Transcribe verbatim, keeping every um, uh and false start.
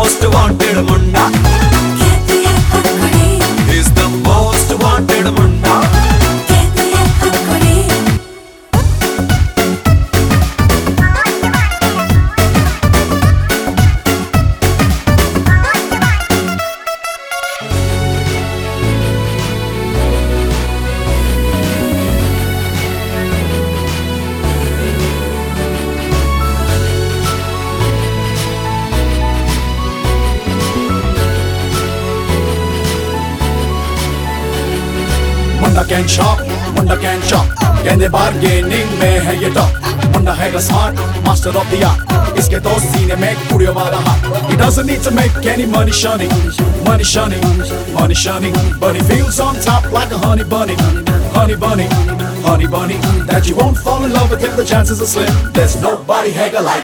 most wanted munda. कहती है हर घड़ी, He's the most wanted munda. कहती है हर घड़ी। मुंडा कैन शॉप, मुंडा कैन शॉप, कहते बार्गेनिंग में है ये टॉप। मुंडा है smart, master of the art, इसके दो सीने में कुड़ियों वाला हाथ। He doesn't need to make any money shunning, money shunning, money shunning, but he feels on top like a honey bunny, honey bunny, honey bunny, that you won't fall in love with him, the chances are slim. There's nobody hagger like